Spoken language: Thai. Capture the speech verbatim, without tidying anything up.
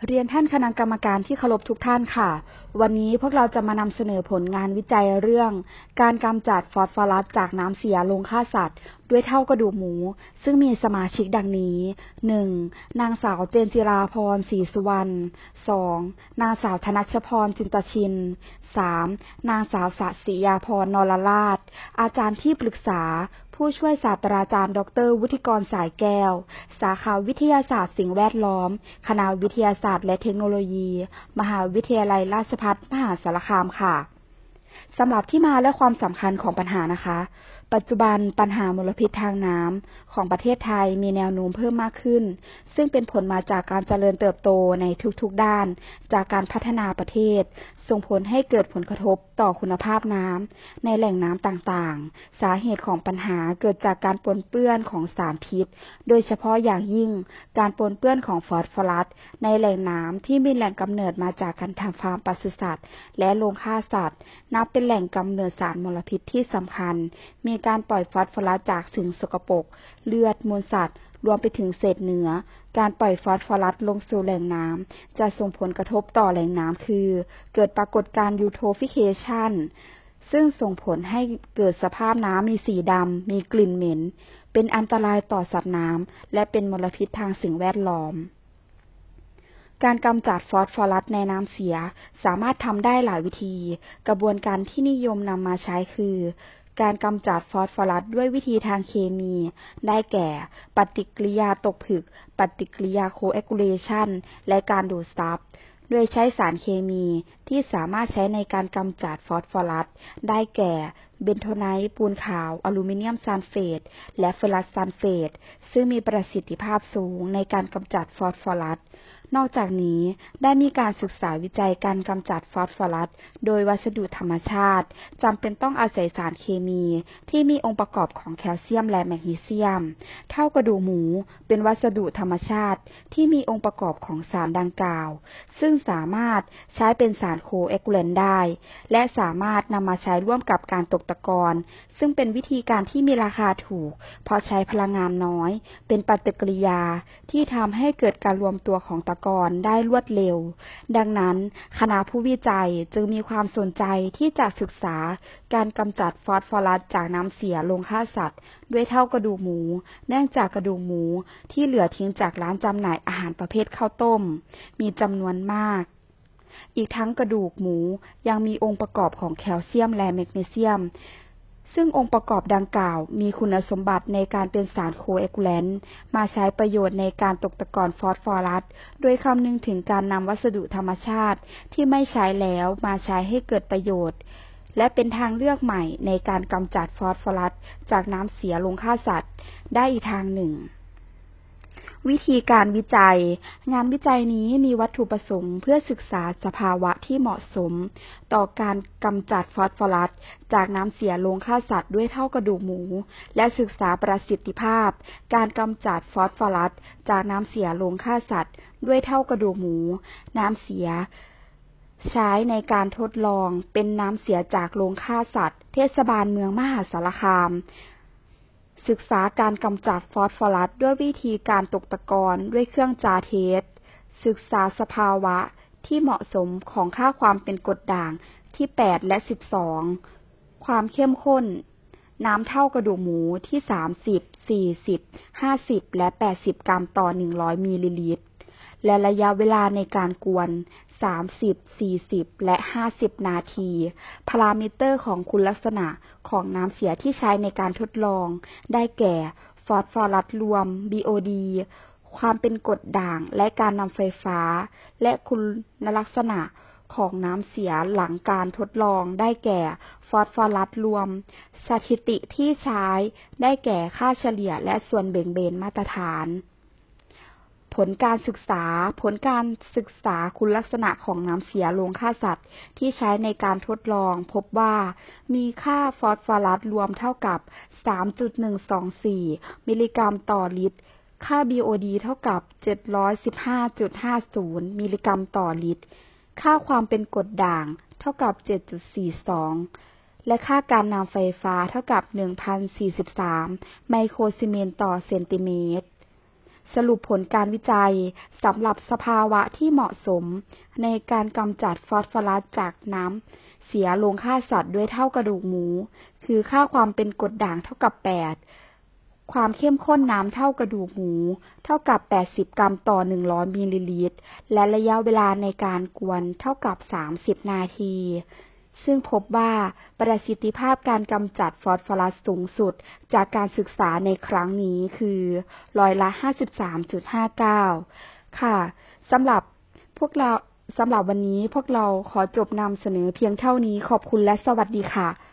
เรียนท่านคณะกรรมการที่เคารพทุกท่านค่ะวันนี้พวกเราจะมานำเสนอผลงานวิจัยเรื่องการกำจัดฟอสฟอรัสจากน้ำเสียลงฆ่าสัตว์ด้วยเท่ากระดูกหมูซึ่งมีสมาชิกดังนี้ หนึ่ง นางสาวเจนจิราพรศรีสุวรรณ สอง นางสาวธนัชพรจินตชิน สาม นางสาวสศิยาพรนรราชอาจารย์ที่ปรึกษาผู้ช่วยศาสตราจารย์ดรวุฒิกรสายแก้วสาขาวิทยาศาสตร์สิ่งแวดล้อมคณะวิทยาศาสตร์และเทคโนโลยีมหาวิทยาลัยราชภัฏมหาสารคามค่ะสำหรับที่มาและความสำคัญของปัญหานะคะปัจจุบันปัญหามลพิษทางน้ำของประเทศไทยมีแนวโน้มเพิ่มมากขึ้นซึ่งเป็นผลมาจากการเจริญเติบโตในทุกๆด้านจากการพัฒนาประเทศส่งผลให้เกิดผลกระทบต่อคุณภาพน้ำในแหล่งน้ำต่างๆสาเหตุของปัญหาเกิดจากการปนเปื้อนของสารพิษโดยเฉพาะอย่างยิ่งการปนเปื้อนของฟอสฟอรัสในแหล่งน้ำที่มีแหล่งกำเนิดมาจากการทำฟาร์มปศุสัตว์และโรงฆ่าสัตว์นับเป็นแหล่งกำเนิดสารมลพิษที่สำคัญมีการปล่อยฟอสฟอรัสจากสิ่งสกปรกเลือดมูลสัตว์รวมไปถึงเศษเนื้อการปล่อยฟอสฟอรัสลงสู่แหล่งน้ำจะส่งผลกระทบต่อแหล่งน้ำคือเกิดปรากฏการณ์ยูโทฟิเคชันซึ่งส่งผลให้เกิดสภาพน้ำมีสีดำมีกลิ่นเหม็นเป็นอันตรายต่อสัตว์น้ำและเป็นมลพิษทางสิ่งแวดล้อมการกำจัดฟอสฟอรัสในน้ำเสียสามารถทำได้หลายวิธีกระบวนการที่นิยมนำมาใช้คือการกำจัดฟอสฟอรัสด้วยวิธีทางเคมีได้แก่ปฏิกิริยาตกผลึกปฏิกิริยาโคแอคูเลชันและการดูดซับโดยใช้สารเคมีที่สามารถใช้ในการกำจัดฟอสฟอรัสได้แก่เบนโทไนท์ปูนขาวอลูมิเนียมซัลเฟตและเฟอรัสซัลเฟตซึ่งมีประสิทธิภาพสูงในการกำจัดฟอสฟอรัสนอกจากนี้ได้มีการศึกษาวิจัยการกำจัดฟอสฟอรัสโดยวัสดุธรรมชาติจำเป็นต้องอาศัยสารเคมีที่มีองค์ประกอบของแคลเซียมและแมกนีเซียมเท่ากระดูกหมูเป็นวัสดุธรรมชาติที่มีองค์ประกอบของสารดังกล่าวซึ่งสามารถใช้เป็นสารโคแอคูแลนต์ได้และสามารถนำมาใช้ร่วมกับการตกตะกอนซึ่งเป็นวิธีการที่มีราคาถูกเพราะใช้พลังงานน้อยเป็นปฏิกิริยาที่ทำให้เกิดการรวมตัวของตะกอนได้รวดเร็วดังนั้นคณะผู้วิจัยจึงมีความสนใจที่จะศึกษาการกำจัดฟอสฟอรัสจากน้ำเสียลงฆ่าสัตว์ด้วยเท่ากระดูกหมูเนื่องจากกระดูกหมูที่เหลือทิ้งจากร้านจำหน่ายอาหารประเภทข้าวต้มมีจำนวนมากอีกทั้งกระดูกหมูยังมีองค์ประกอบของแคลเซียมและแมกนีเซียมซึ่งองค์ประกอบดังกล่าวมีคุณสมบัติในการเป็นสารโคแอคูแลนต์มาใช้ประโยชน์ในการตกตะกอนฟอสฟอรัสโดยคำนึงถึงการนำวัสดุธรรมชาติที่ไม่ใช้แล้วมาใช้ให้เกิดประโยชน์และเป็นทางเลือกใหม่ในการกำจัดฟอสฟอรัสจากน้ำเสียลงฆ่าสัตว์ได้อีกทางหนึ่งวิธีการวิจัยงานวิจัยนี้มีวัตถุประสงค์เพื่อศึกษาสภาวะที่เหมาะสมต่อการกำจัดฟอสฟอรัสจากน้ำเสียลงฆ่าสัตว์ด้วยเท่ากระดูกหมูและศึกษาประสิทธิภาพการกำจัดฟอสฟอรัสจากน้ำเสียลงฆ่าสัตว์ด้วยเท่ากระดูกหมูน้ำเสียใช้ในการทดลองเป็นน้ำเสียจากโรงฆ่าสัตว์เทศบาลเมืองมหาสารคามศึกษาการกำจัดฟอสฟอรัสด้วยวิธีการตกตะกอนด้วยเครื่องจาเทสศึกษาสภาวะที่เหมาะสมของค่าความเป็นกรดด่างที่แปดและสิบสองความเข้มข้นน้ำเท่ากระดูกหมูที่สามสิบ สี่สิบ ห้าสิบและแปดสิบกรัมต่อหนึ่งร้อยมิลลิลิตรและระยะเวลาในการกวนสามสิบ สี่สิบและห้าสิบนาทีพารามิเตอร์ของคุณลักษณะของน้ำเสียที่ใช้ในการทดลองได้แก่ฟอสฟอรัสรวม บี โอ ดี ความเป็นกรดด่างและการนำไฟฟ้าและคุณลักษณะของน้ำเสียหลังการทดลองได้แก่ฟอสฟอรัสรวมสถิติที่ใช้ได้แก่ค่าเฉลี่ยและส่วนเบ่งเบนมาตรฐานผลการศึกษาผลการศึกษาคุณลักษณะของน้ำเสียลงฆ่าสัตว์ที่ใช้ในการทดลองพบว่ามีค่าฟอสฟอรัสรวมเท่ากับ สามจุดหนึ่งสองสี่ มิลลิกรัมต่อลิตรค่า บี โอ ดี เท่ากับ เจ็ดร้อยสิบห้าจุดห้าศูนย์ มิลลิกรัมต่อลิตรค่าความเป็นกรดด่างเท่ากับ เจ็ดจุดสี่สองและค่าการนำไฟฟ้าเท่ากับ หนึ่งพันสี่สิบสาม ไมโครซีเมนต์ต่อเซนติเมตรสรุปผลการวิจัยสำหรับสภาวะที่เหมาะสมในการกำจัดฟอสฟอรัสจากน้ำเสียโรงฆ่าสัตว์ด้วยเท่ากระดูกหมูคือค่าความเป็นกรดด่างเท่ากับแปดความเข้มข้นน้ำเท่ากระดูกหมูเท่ากับแปดสิบกรัมต่อหนึ่งร้อยมิลลิลิตรและระยะเวลาในการกวนเท่ากับสามสิบนาทีซึ่งพบว่าประสิทธิภาพการกำจัดฟอสฟอรัสสูงสุดจากการศึกษาในครั้งนี้คือร้อยละ ห้าสิบสามจุดห้าเก้า ค่ะสำหรับพวกเราสำหรับวันนี้พวกเราขอจบนำเสนอเพียงเท่านี้ขอบคุณและสวัสดีค่ะ